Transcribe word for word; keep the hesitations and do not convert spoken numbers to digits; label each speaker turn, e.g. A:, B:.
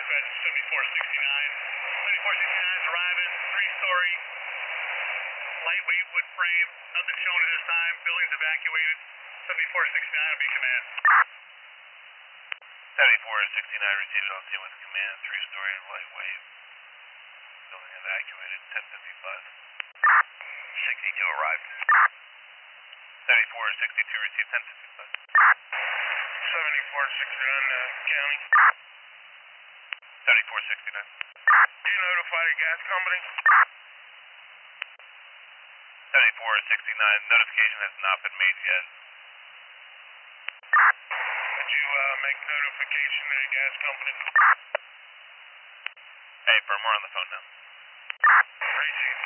A: dispatch seventy-four sixty-nine. seventy-four sixty-nine is arriving, three-story, lightweight wood frame, nothing shown at this time, building's evacuated. seventy-four sixty-nine will be command.
B: seventy-four sixty-nine received on scene with command, three-story, lightweight, building evacuated, ten fifty-five.
C: sixty-two arrived.
B: seventy-four sixty-two received, ten fifty-five.
A: seventy-four sixty-nine, uh, county.
B: seventy-four sixty-nine.
A: Do you notify the gas company?
B: seventy-four sixty-nine, notification has not been made yet.
A: Did you uh, make notification to the gas company?
B: Hey, firm, we're on the phone now.
A: Reggie.